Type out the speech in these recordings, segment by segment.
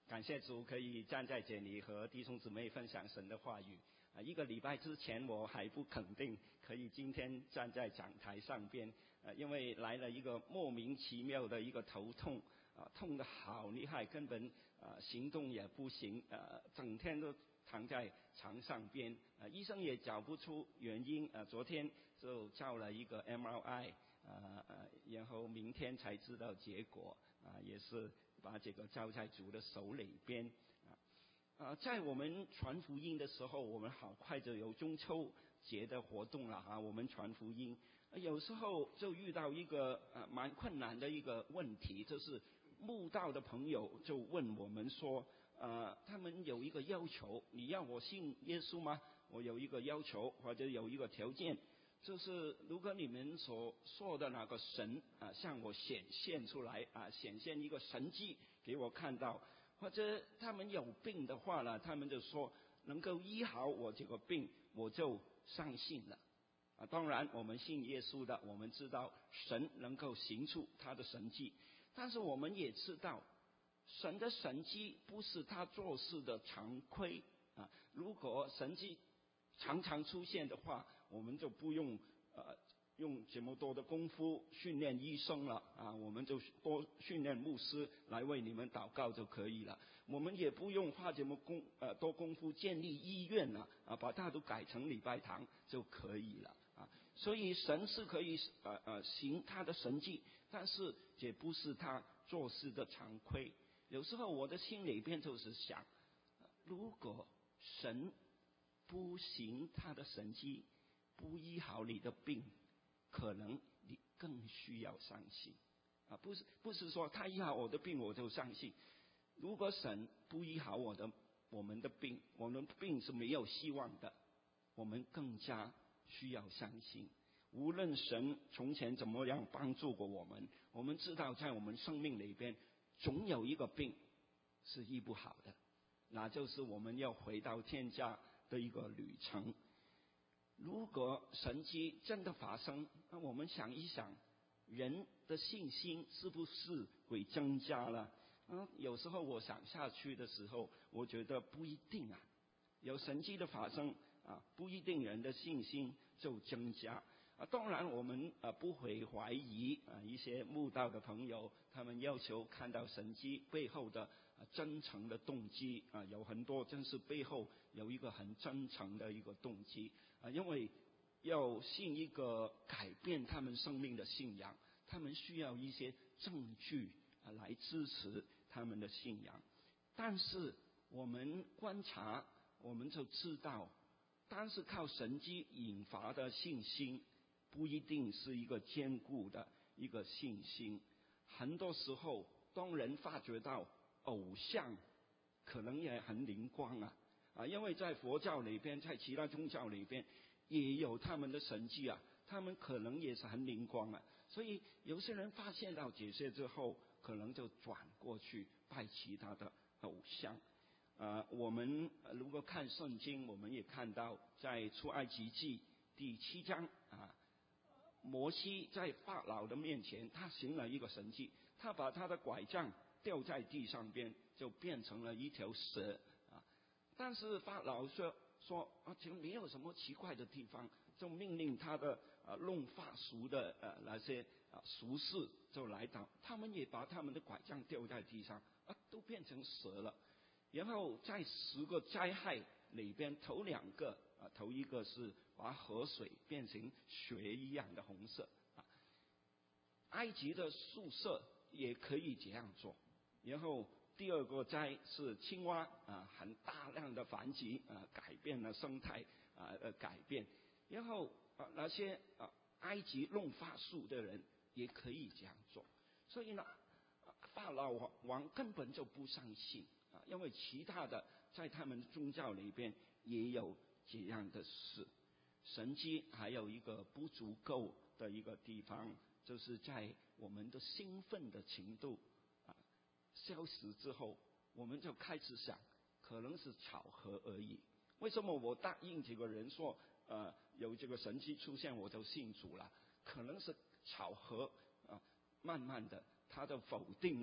感谢主可以站在这里和弟兄姊妹分享神的话语。一个礼拜之前我还不肯定可以今天站在讲台上边，因为来了一个莫名其妙的一个头痛，痛得好厉害，根本行动也不行，整天都躺在床上边，医生也找不出原因，昨天就照了一个 MRI，然后明天才知道结果，也是把这个交在主的手里边。在我们传福音的时候，我们好快就有中秋节的活动了我们传福音，有时候就遇到一个蛮困难的一个问题，就是慕道的朋友就问我们说，他们有一个要求，你要我信耶稣吗？我有一个要求或者有一个条件，就是如果你们所说的那个神向我显现出来显现一个神迹给我看到，或者他们有病的话呢，他们就说能够医好我这个病，我就相信了。当然我们信耶稣的，我们知道神能够行出他的神迹，但是我们也知道神的神迹不是他做事的常规如果神迹常常出现的话，我们就不用用这么多的功夫训练医生了我们就多训练牧师来为你们祷告就可以了。我们也不用花这么多功夫建立医院了把它都改成礼拜堂就可以了所以神是可以行他的神迹，但是这不是他做事的常规。有时候我的心里边就是想，如果神不行他的神迹，不医好你的病，可能你更需要相信不是说他医好我的病我就相信。如果神不医好我们的病，我们的病是没有希望的，我们更加需要相信。无论神从前怎么样帮助过我们，我们知道在我们生命里边总有一个病是医不好的，那就是我们要回到天家的一个旅程。如果神迹真的发生，那我们想一想，人的信心是不是会增加了有时候我想下去的时候，我觉得不一定有神迹的发生不一定人的信心就增加当然我们不会怀疑一些慕道的朋友他们要求看到神迹背后的真诚的动机有很多真是背后有一个很真诚的一个动机因为要信一个改变他们生命的信仰，他们需要一些证据来支持他们的信仰。但是我们观察我们就知道，单是靠神迹引发的信心不一定是一个坚固的一个信心。很多时候当人发觉到偶像可能也很灵光因为在佛教里边在其他宗教里边也有他们的神迹他们可能也是很灵光所以有些人发现到这些之后，可能就转过去拜其他的偶像我们如果看圣经，我们也看到在出埃及记第7章摩西在法老的面前他行了一个神迹，他把他的拐杖掉在地上边就变成了一条蛇但是法老说这没有什么奇怪的地方，就命令他的弄法术的那些术士就来到，他们也把他们的拐杖掉在地上都变成蛇了。然后在10个灾害里边，头2个头一个是把河水变成血一样的红色埃及的宿舍也可以这样做。然后第2个灾是青蛙很大量的繁殖改变了生态改变。然后那些埃及弄法术的人也可以这样做。所以呢法老王根本就不相信因为其他的在他们宗教里边也有这样的事。神迹还有一个不足够的一个地方，就是在我们的兴奋的程度消失之后，我们就开始想可能是巧合而已。为什么我答应这个人说有这个神迹出现我就信主了？可能是巧合慢慢的他就否定了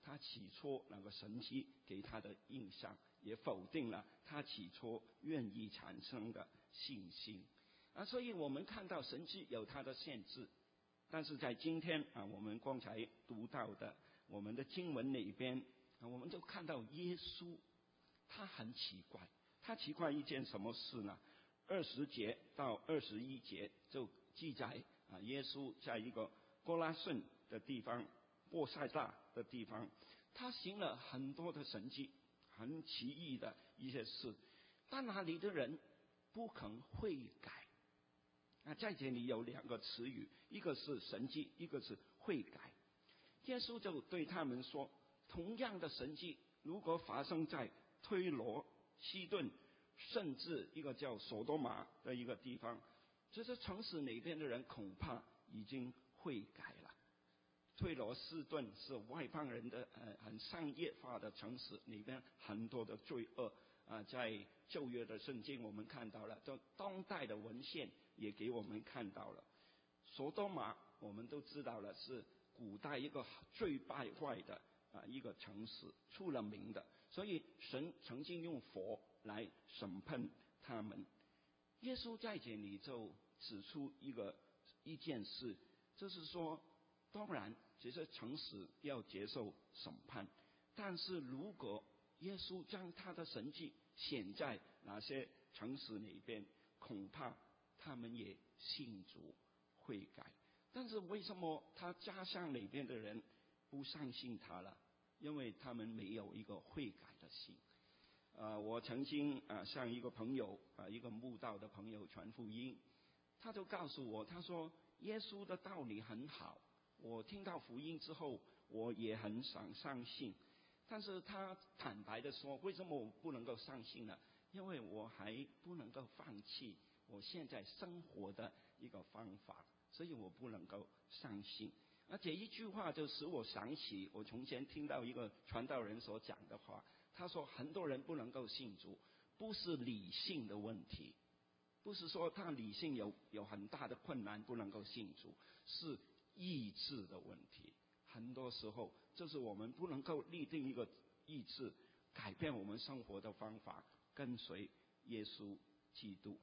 他起初那个神迹给他的印象，也否定了他起初愿意产生的信心。所以我们看到神迹有它的限制，但是在今天我们刚才读到的我们的经文里边我们就看到耶稣他很奇怪，他奇怪一件什么事呢？20节到21节就记载耶稣在一个哥拉汛的地方，波塞大的地方，他行了很多的神迹，很奇异的一些事，但那里的人不肯悔改。在这里有2个词语，一个是神迹，一个是悔改。耶稣就对他们说，同样的神迹如果发生在推罗、西顿，甚至一个叫索多玛的一个地方，这些城市里边的人恐怕已经悔改了。推罗、西顿是外邦人的很商业化的城市，里边很多的罪恶在旧约的圣经我们看到了，就当代的文献也给我们看到了。索多玛我们都知道了，是古代一个最败坏的一个城市，出了名的，所以神曾经用火来审判他们。耶稣在这里就指出一件事，就是说当然这些城市要接受审判，但是如果耶稣将他的神迹显在那些城市里边，恐怕他们也信主悔改。但是为什么他家乡里边的人不相信他了？因为他们没有一个悔改的心。我曾经向一个朋友一个慕道的朋友传福音，他就告诉我，他说耶稣的道理很好，我听到福音之后我也很想相信，但是他坦白的说，为什么我不能够相信呢？因为我还不能够放弃我现在生活的一个方法，所以我不能够相信。这一句话就使我想起我从前听到一个传道人所讲的话，他说很多人不能够信主，不是理性的问题，不是说他理性有很大的困难不能够信主，是意志的问题。很多时候就是我们不能够立定一个意志，改变我们生活的方法，跟随耶稣基督。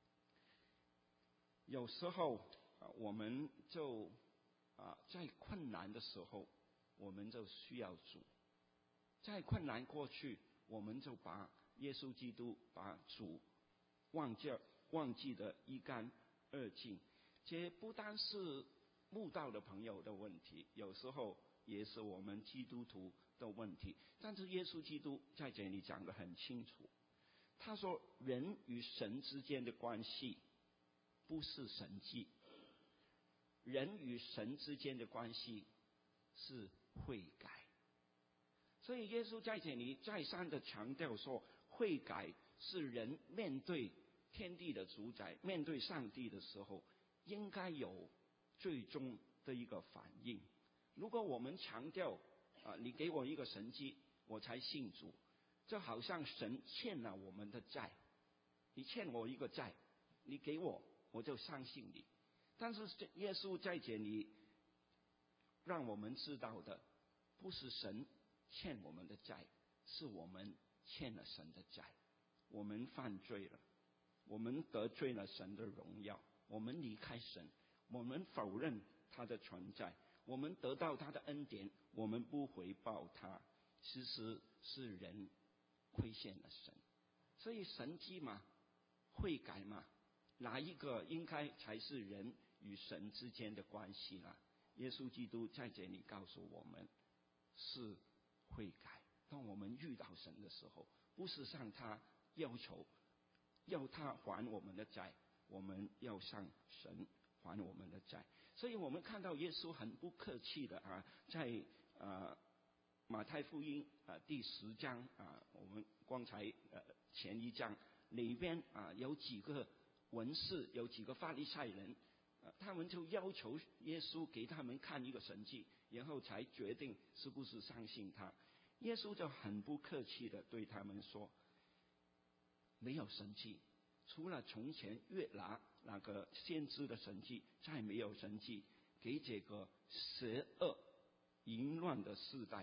有时候我们就在困难的时候我们就需要主，在困难过去我们就把耶稣基督把主忘记得一干二净。这不单是慕道的朋友的问题，有时候也是我们基督徒的问题。但是耶稣基督在这里讲得很清楚，他说人与神之间的关系不是神迹，人与神之间的关系是悔改。所以耶稣在这里再三的强调说，悔改是人面对天地的主宰，面对上帝的时候应该有最终的一个反应。如果我们强调你给我一个神迹我才信主，就好像神欠了我们的债，你欠我一个债，你给我就相信你。但是耶稣在这里让我们知道的，不是神欠我们的债，是我们欠了神的债。我们犯罪了，我们得罪了神的荣耀，我们离开神，我们否认他的存在，我们得到他的恩典，我们不回报他，其实是人亏欠了神。所以神迹嘛，悔改嘛，哪一个应该才是人与神之间的关系呢？耶稣基督在这里告诉我们，是悔改。当我们遇到神的时候，不是向他要求，要他还我们的债，我们要向神还我们的债。所以我们看到耶稣很不客气的在马太福音第10章我们刚才前一章里边有几个文士，有几个法利赛人，他们就要求耶稣给他们看一个神迹，然后才决定是不是相信他。耶稣就很不客气的对他们说，没有神迹，除了从前约拿那个先知的神迹，再没有神迹给这个邪恶淫乱的世代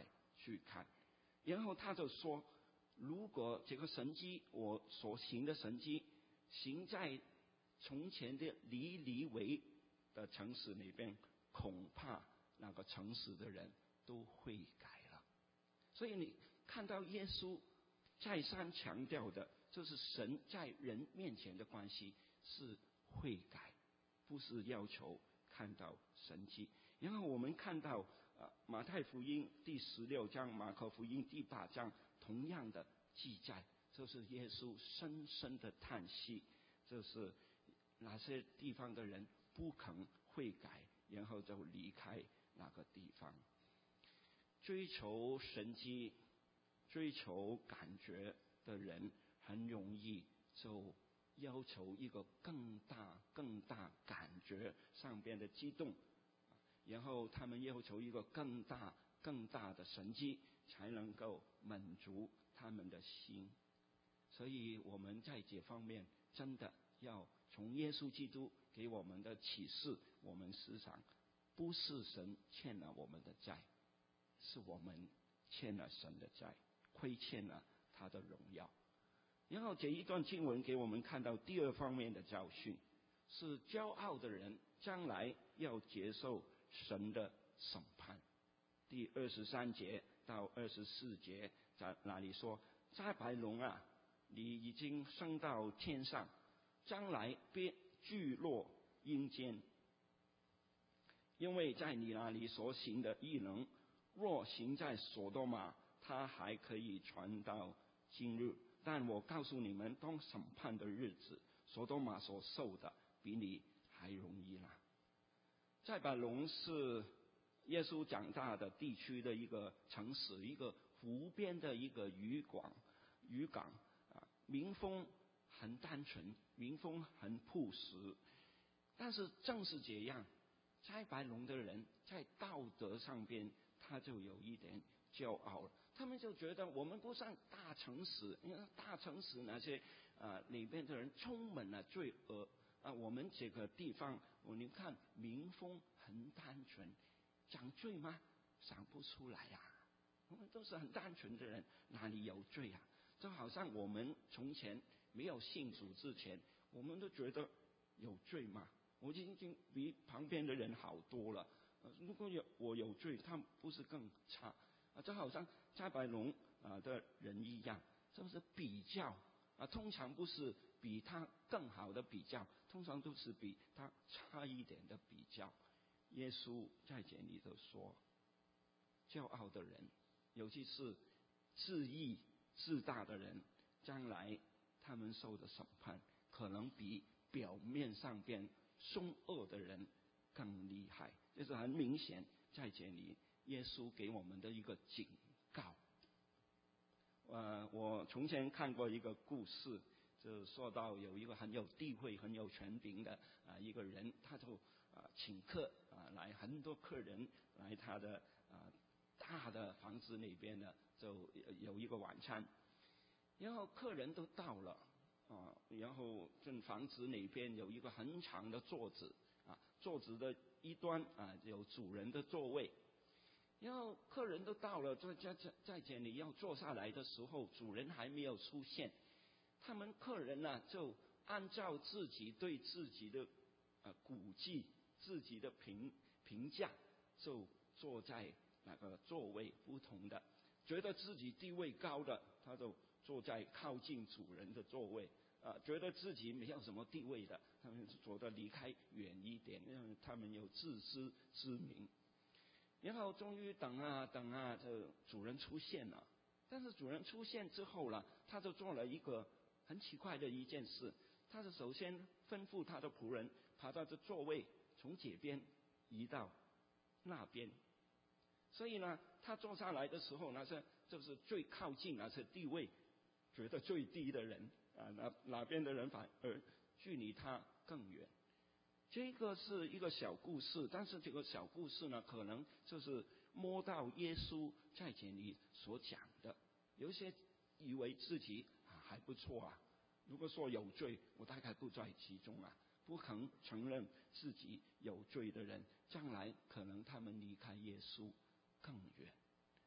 去看。然后他就说，如果这个神迹我所行的神迹行在从前的尼尼微的城市里边，恐怕那个城市的人都悔改了。所以你看到耶稣再三强调的，就是神在人面前的关系是悔改，不是要求看到神迹。然后我们看到马太福音第16章、马可福音第8章同样的记载，就是耶稣深深的叹息，就是哪些地方的人不肯悔改，然后就离开那个地方。追求神迹、追求感觉的人，很容易就要求一个更大感觉上边的激动，然后他们要求一个更大的神迹，才能够满足他们的心。所以我们在这方面真的要从耶稣基督给我们的启示，我们思想不是神欠了我们的债，是我们欠了神的债，亏欠了他的荣耀。然后这一段经文给我们看到第二方面的教训，是骄傲的人将来要接受神的审判。第23节到24节在那里说，迦百农啊，你已经升到天上，将来必坠落阴间，因为在你那里所行的异能，若行在所多玛，他还可以传到今日。但我告诉你们，当审判的日子，所多玛所受的比你还容易啦。迦百农是耶稣长大的地区的一个城市，一个湖边的一个渔港民风很单纯，民风很朴实。但是正是这样，迦百农的人在道德上边他就有一点骄傲了。他们就觉得我们不像大城市，因为大城市那些里边的人充满了罪恶我们这个地方你看民风很单纯，讲罪吗？想不出来呀。我们都是很单纯的人，哪里有罪啊？就好像我们从前没有信主之前，我们都觉得有罪吗？我已经比旁边的人好多了。如果我有罪，他不是更差？就好像迦百农的人一样，就是比较通常不是比他更好的比较，通常都是比他差一点的比较。耶稣在这里就说，骄傲的人，尤其是自义自大的人，将来他们受的审判可能比表面上边凶恶的人更厉害。这是很明显在这里耶稣给我们的一个警告。我从前看过一个故事，就说到有一个很有地位、很有权柄的一个人，他就请客来，很多客人来他的大的房子里边呢，就有一个晚餐。然后客人都到了然后这房子里边有一个很长的桌子桌子的一端有主人的座位。然后客人都到了，在这里要坐下来的时候，主人还没有出现。他们客人呢，就按照自己对自己的估计、自己的评价，就坐在那个座位不同的。觉得自己地位高的，他就坐在靠近主人的座位。觉得自己没有什么地位的，他们坐得离开远一点，因为他们有自知之明。然后终于等这主人出现了。但是主人出现之后呢，他就做了一个很奇怪的一件事。他是首先吩咐他的仆人把他的座位从这边移到那边。所以呢，他坐下来的时候，就是最靠近是地位觉得最低的人哪边的人反而距离他更远。这个是一个小故事，但是这个小故事呢，可能就是摸到耶稣在这里所讲的。有一些以为自己还不错如果说有罪，我大概不在其中不肯承认自己有罪的人，将来可能他们离开耶稣更远。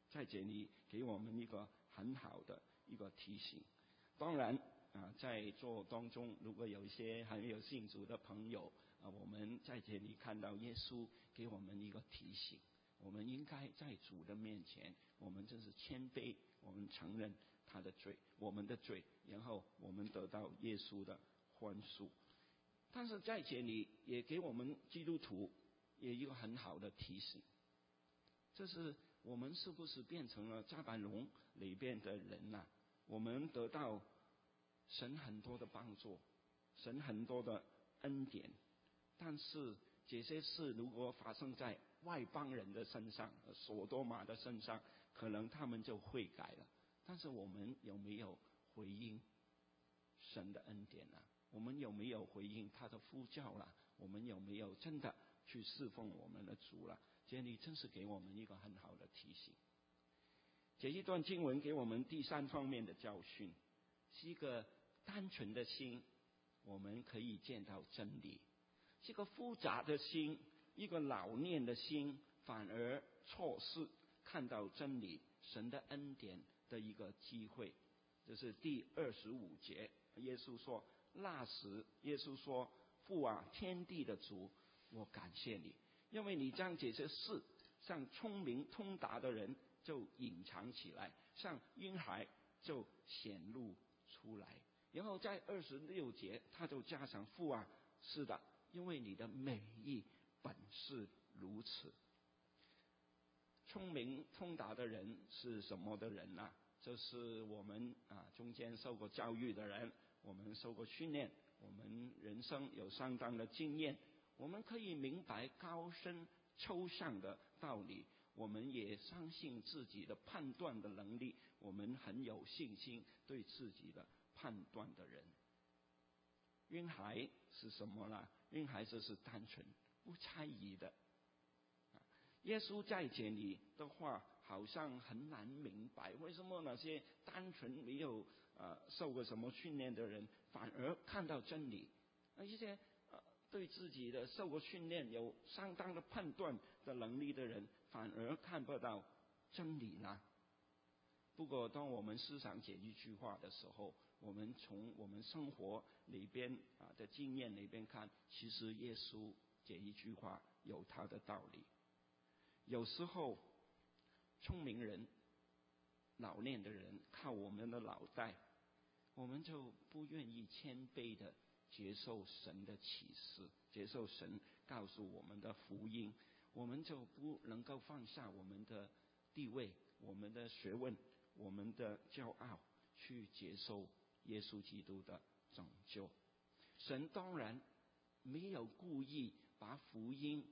在这里给我们一个很好的一个提醒。当然在座当中如果有一些还没有信主的朋友我们在这里看到耶稣给我们一个提醒，我们应该在主的面前，我们真是谦卑，我们承认他的罪，我们的罪，然后我们得到耶稣的宽恕。但是在这里也给我们基督徒也一个很好的提醒，就是我们是不是变成了加百农里边的人啊？我们得到神很多的帮助，神很多的恩典，但是这些事如果发生在外邦人的身上，所多玛的身上，可能他们就悔改了。但是我们有没有回应神的恩典呢？我们有没有回应他的呼召了？我们有没有真的去侍奉我们的主了？这里真是给我们一个很好的提醒。这一段经文给我们第三方面的教训，是一个单纯的心，我们可以见到真理；是一个复杂的心，一个老练的心，反而错失看到真理、神的恩典的一个机会。这是第25节，耶稣说：“那时，耶稣说，父啊，天地的主，我感谢你，因为你将这些事向聪明通达的人就隐藏起来，向婴孩就显露出来。”然后在26节，他就加上：“父啊，是的，因为你的美意本是如此。”聪明通达的人是什么的人呢？就是我们中间受过教育的人，我们受过训练，我们人生有相当的经验，我们可以明白高深抽象的道理，我们也相信自己的判断的能力，我们很有信心对自己的判断的人。婴孩是什么呢？婴孩就是单纯不猜疑的。耶稣在这里的话好像很难明白，为什么那些单纯没有受过什么训练的人反而看到真理，一些对自己的受过训练有相当的判断的能力的人反而看不到真理呢？不过当我们思想这一句话的时候，我们从我们生活里边的经验里边看，其实耶稣这一句话有他的道理。有时候聪明人、老练的人靠我们的脑袋，我们就不愿意谦卑的接受神的启示，接受神告诉我们的福音，我们就不能够放下我们的地位、我们的学问、我们的骄傲，去接受耶稣基督的拯救。神当然没有故意把福音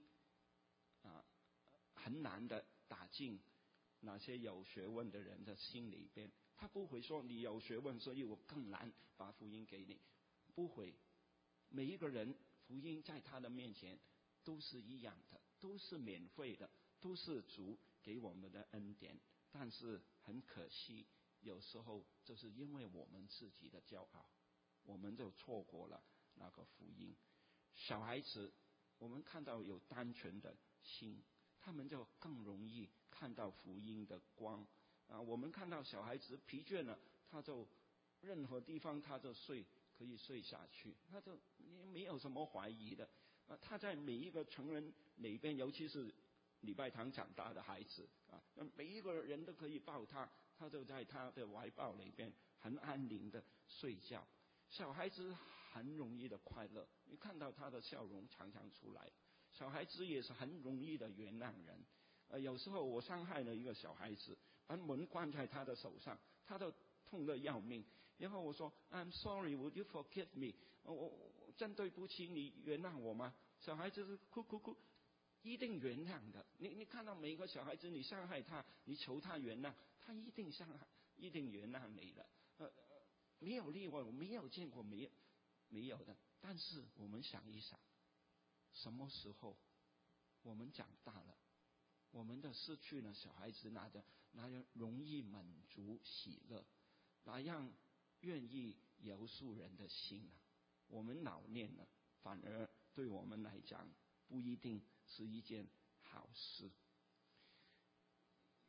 很难的打进那些有学问的人的心里边，他不会说你有学问所以我更难把福音给你，不会。每一个人福音在他的面前都是一样的，都是免费的，都是主给我们的恩典。但是很可惜，有时候就是因为我们自己的骄傲，我们就错过了那个福音。小孩子我们看到有单纯的心，他们就更容易看到福音的光我们看到小孩子疲倦了，他就任何地方他就可以睡下去，他就没有什么怀疑的他在每一个成人里边，尤其是礼拜堂长大的孩子每一个人都可以抱他，他就在他的怀抱里边很安宁的睡觉。小孩子很容易的快乐，你看到他的笑容常常出来。小孩子也是很容易的原谅人有时候我伤害了一个小孩子，把门关在他的手上，他都痛得要命，然后我说 I'm sorry, would you forgive me？ 我真对不起，你原谅我吗？小孩子是哭，一定原谅的。你看到每一个小孩子，你伤害他，你求他原谅，他一定原谅你了没有例外，我没有见过没有的。但是我们想一想，什么时候我们长大了，我们的失去了小孩子那样容易满足喜乐，那样愿意饶恕人的心我们老练了，反而对我们来讲不一定是一件好事。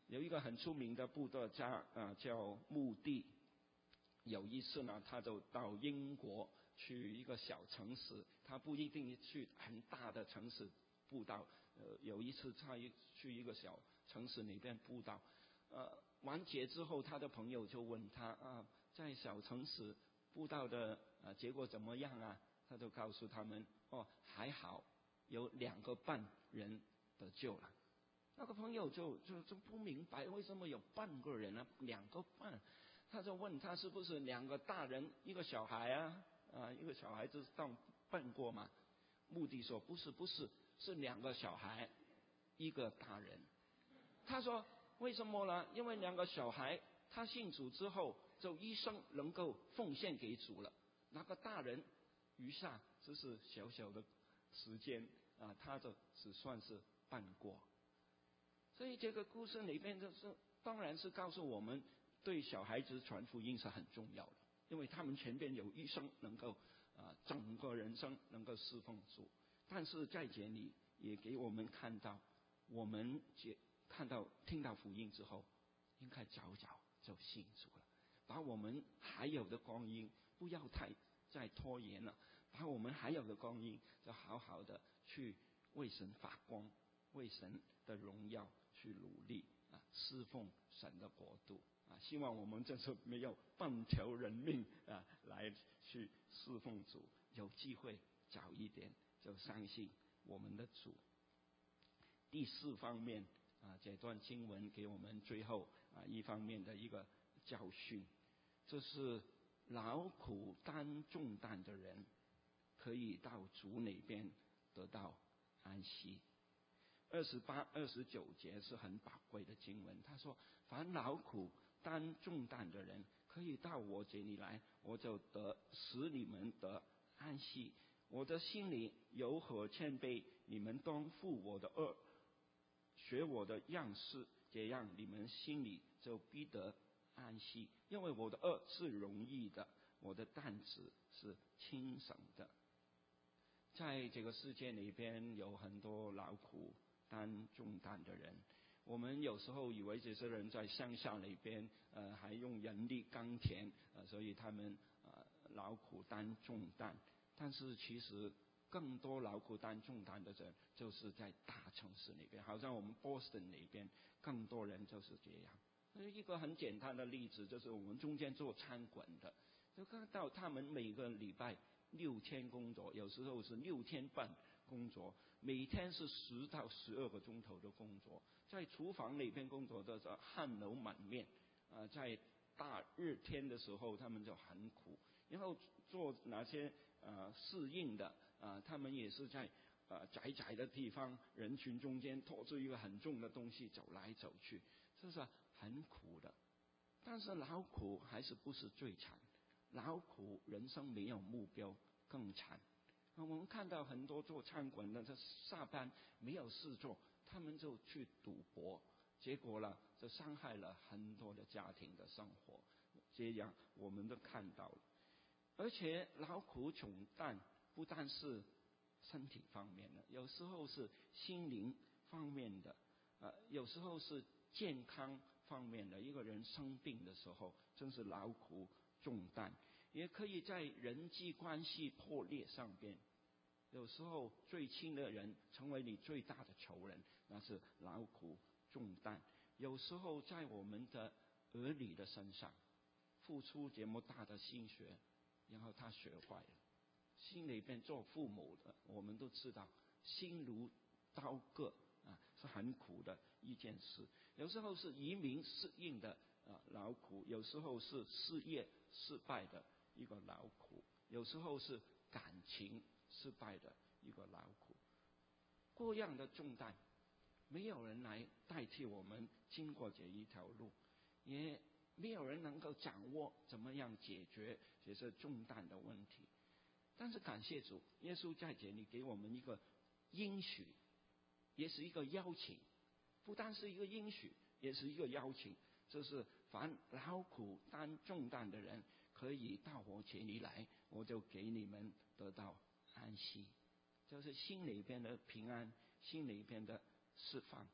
有一个很出名的布道家叫穆迪，有一次呢，他就到英国去一个小城市，他不一定去很大的城市布道。有一次他去一个小城市里边布道，完结之后，他的朋友就问他在小城市布道的结果怎么样啊？他就告诉他们还好，有2个半人得救了。那个朋友就不明白为什么有半个人啊，2个半，他就问他是不是2个大人1个小孩一个小孩子当笨过嘛？穆迪说不是，是2个小孩1个大人。他说为什么呢？因为2个小孩他信主之后就一生能够奉献给主了，那个大人余下只是小小的时间他就只算是半过。所以这个故事里面当然是告诉我们，对小孩子传福音是很重要的，因为他们前边有一生能够整个人生能够侍奉主。但是在这里也给我们看到，我们听到福音之后，应该早就信主了，把我们还有的光阴不要再拖延了，把我们还有的光阴就好好的去为神发光，为神的荣耀去努力侍奉神的国度希望我们就是没有半条人命来去侍奉主，有机会早一点就相信我们的主。第4方面这段经文给我们最后一方面的一个教训，就是劳苦担重担的人可以到主那边得到安息。28、29节是很宝贵的经文，他说凡劳苦担重担的人可以到我这里来，我就使你们得安息。我的心里柔和谦卑，你们当负我的軛，学我的样式，这样你们心里就必得安息。因为我的軛是容易的，我的担子是轻省的。在这个世界里边有很多劳苦担重担的人，我们有时候以为这些人在乡下那边还用人力耕田所以他们劳苦担重担。但是其实更多劳苦担重担的人就是在大城市那边，好像我们 Boston 那边更多人就是这样。一个很简单的例子就是我们中间做餐馆的，就看到他们每个礼拜6天工作，有时候是6天半工作，每天是10到12个钟头的工作，在厨房那边工作的汗流满面在大热天的时候他们就很苦，然后做哪些适应的他们也是在窄窄的地方人群中间拖着一个很重的东西走来走去，这是很苦的。但是劳苦还是不是最惨，劳苦人生没有目标更惨。我们看到很多做餐馆的，这下班没有事做，他们就去赌博，结果呢就伤害了很多的家庭的生活，这样我们都看到了。而且劳苦重担不但是身体方面的，有时候是心灵方面的有时候是健康方面的。一个人生病的时候真是劳苦重担，也可以在人际关系破裂上边，有时候最亲的人成为你最大的仇人，那是劳苦重担。有时候在我们的儿女的身上付出这么大的心血，然后他学坏了。心里边做父母的我们都知道，心如刀割是很苦的一件事。有时候是移民适应的劳苦，有时候是事业失败的一个劳苦，有时候是感情失败的一个劳苦。各样的重担，没有人来代替我们经过这一条路，也没有人能够掌握怎么样解决这些重担的问题。但是感谢主，耶稣在这里给我们一个应许，也是一个邀请，不单是一个应许，也是一个邀请，就是凡劳苦担重担的人可以到我这里来，我就给你们得到安息，就是心里边的平安，心里边的释放。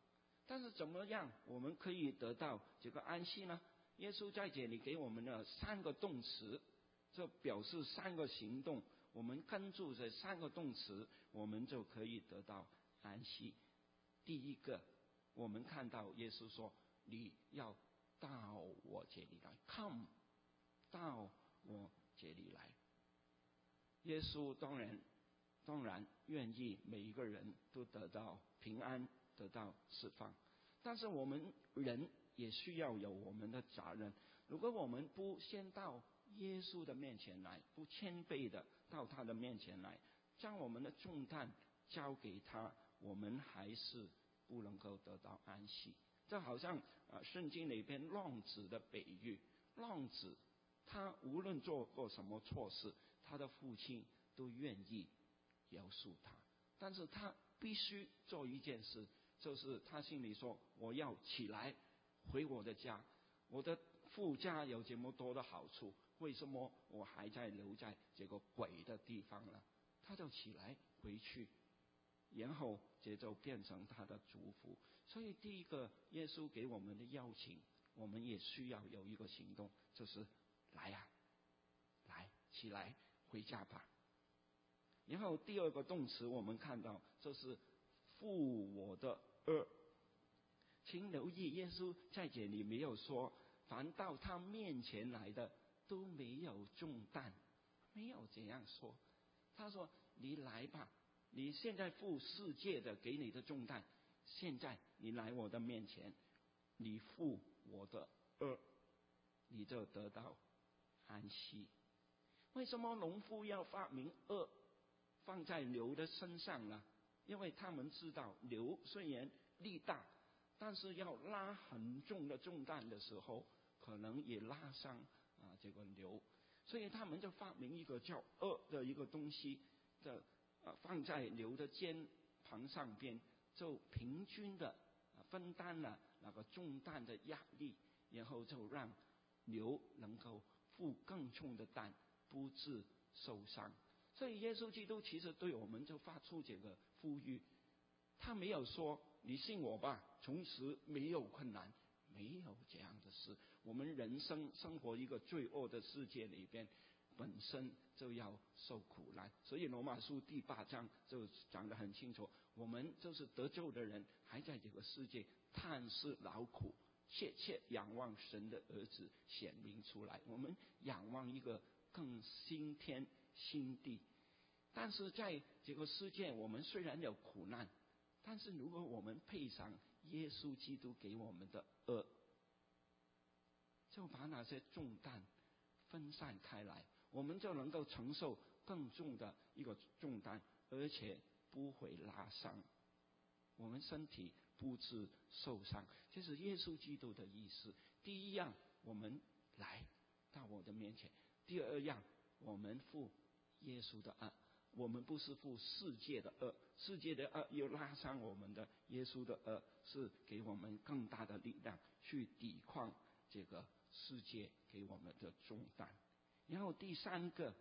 但是怎么样我们可以得到这个安息呢？耶稣在这里给我们的3个动词，这表示3个行动，我们跟住这3个动词，我们就可以得到安息。第一个，我们看到耶稣说，你要到我这里来 ，come 到我这里来。耶稣当然愿意每一个人都得到平安，得到释放，但是我们人也需要有我们的责任。如果我们不先到耶稣的面前来，不谦卑的到他的面前来，将我们的重担交给他，我们还是不能够得到安息。这好像圣经里边浪子的比喻，浪子他无论做过什么错事，他的父亲都愿意饶恕他，但是他必须做一件事，就是他心里说，我要起来回我的家，我的父家有这么多的好处，为什么我还在留在这个鬼的地方呢？他就起来回去，然后这就变成他的祝福。所以第一个耶稣给我们的邀请，我们也需要有一个行动，就是来呀，来起来回家吧。然后第二个动词我们看到就是负我的恶。请留意，耶稣在这里没有说凡到他面前来的都没有重担，没有这样说。他说你来吧，你现在负世界的给你的重担，现在你来我的面前，你负我的恶，你就得到安息。为什么农夫要发明恶放在牛的身上呢？因为他们知道牛虽然力大，但是要拉很重的重担的时候，可能也拉伤这个牛，所以他们就发明一个叫恶的一个东西的放在牛的肩膀上边，就平均的分担了那个重担的压力，然后就让牛能够负更重的担，不致受伤。所以耶稣基督其实对我们就发出这个呼吁，他没有说你信我吧，从此没有困难，没有这样的事。我们人生活一个罪恶的世界里边，本身就要受苦难。所以罗马书第8章就讲得很清楚，我们就是得救的人，还在这个世界叹息劳苦，切切仰望神的儿子显明出来。我们仰望一个更新天新地。但是在这个世界，我们虽然有苦难，但是如果我们配上耶稣基督给我们的恶，就把那些重担分散开来，我们就能够承受更重的一个重担，而且不会拉伤，我们身体不致受伤。这是耶稣基督的意思。第一样，我们来到我的面前；第二样，我们负耶稣的恶。我们不是负世界的恶，世界的恶又拉伤我们的，耶稣的恶是给我们更大的力量去抵抗这个世界给我们的重担。然后第三个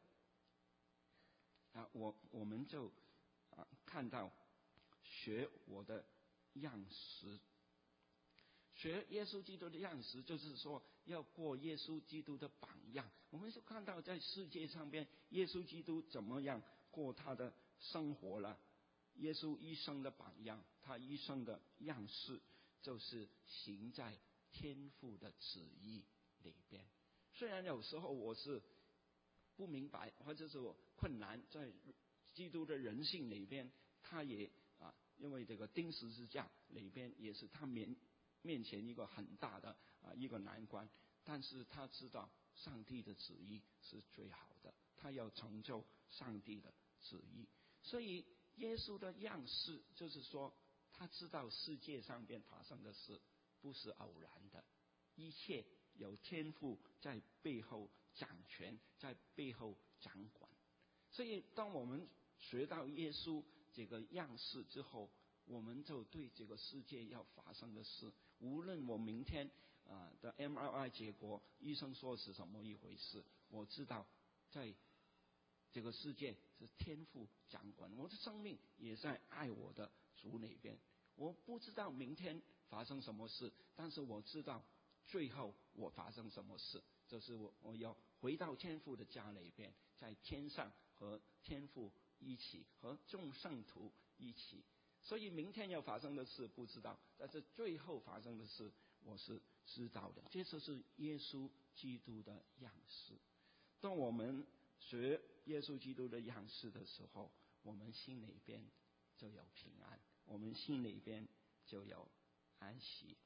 我们就看到学我的样式。学耶稣基督的样式，就是说要过耶稣基督的榜样。我们就看到在世界上边，耶稣基督怎么样过他的生活了。耶稣一生的榜样，他一生的样式，就是行在天父的旨意里边。虽然有时候我是不明白，或者是我困难，在基督的人性里边，他也因为这个钉十字架里边也是他面前一个很大的一个难关，但是他知道上帝的旨意是最好的，他要成就上帝的旨意。所以耶稣的样式就是说，他知道世界上边发生的事不是偶然的，一切有天父在背后掌权，在背后掌管。所以当我们学到耶稣这个样式之后，我们就对这个世界要发生的事，无论我明天的 MRI 结果医生说是什么一回事，我知道在这个世界是天父掌管，我的生命也在爱我的主那边。我不知道明天发生什么事，但是我知道最后我发生什么事，就是我要回到天父的家里边，在天上和天父一起，和众圣徒一起。所以明天要发生的事不知道，但是最后发生的事我是知道的。这就是耶稣基督的样式。当我们学耶稣基督的样式的时候，我们心里边就有平安，我们心里边就有安息。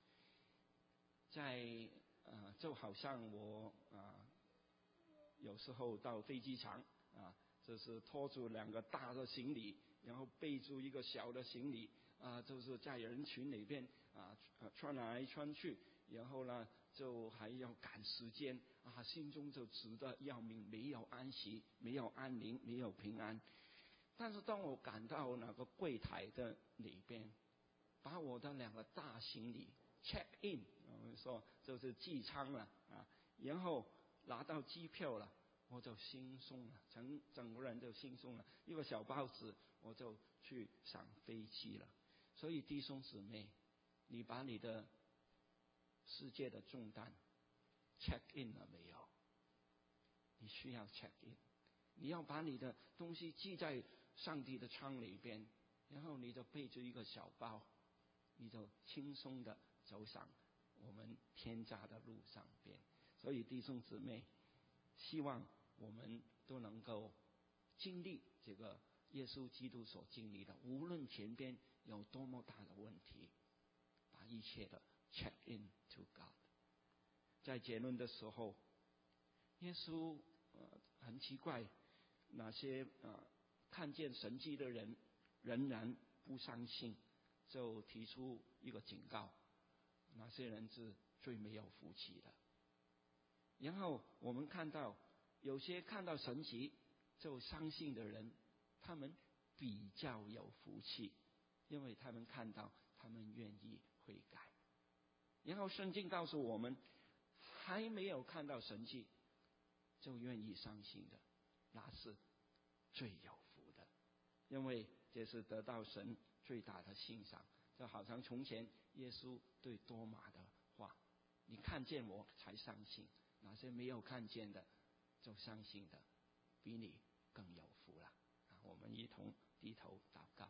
就好像我有时候到飞机场就是拖住2个大的行李，然后背住一个小的行李就是在人群里边穿来穿去，然后呢就还要赶时间心中就急得要命，没有安息，没有安宁，没有平安。但是当我赶到那个柜台的里边，把我的2个大行李 check in， 我们说就是寄舱了然后拿到机票了，我就轻松了，整个人就轻松了，一个小包子我就去上飞机了。所以弟兄姊妹，你把你的世界的重担 check in 了没有？你需要 check in， 你要把你的东西寄在上帝的舱里边，然后你就背着一个小包，你就轻松的走上我们天家的路上边。所以弟兄姊妹，希望我们都能够经历这个耶稣基督所经历的，无论前边有多么大的问题，把一切的 check in to God。 在结论的时候，耶稣很奇怪，那些看见神迹的人仍然不相信，就提出一个警告，那些人是最没有福气的。然后我们看到有些看到神迹就相信的人，他们比较有福气，因为他们看到，他们愿意悔改。然后圣经告诉我们，还没有看到神迹就愿意相信的，那是最有福的，因为这是得到神最大的欣赏。就好像从前耶稣对多马的话，你看见我才相信，那些没有看见的就相信的，比你更有福了。我们一同低头祷告。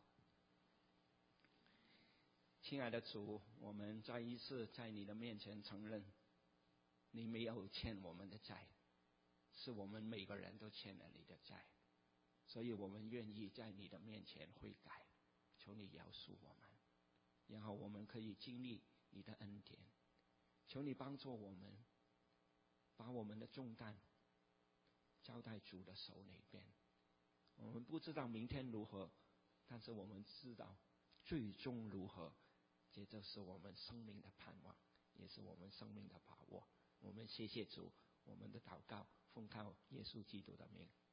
亲爱的主，我们再一次在你的面前承认，你没有欠我们的债，是我们每个人都欠了你的债，所以我们愿意在你的面前悔改，求你饶恕我们，然后我们可以经历你的恩典。求你帮助我们，把我们的重担交在主的手里边。我们不知道明天如何，但是我们知道最终如何，这就是我们生命的盼望，也是我们生命的把握。我们谢谢主，我们的祷告奉靠耶稣基督的名。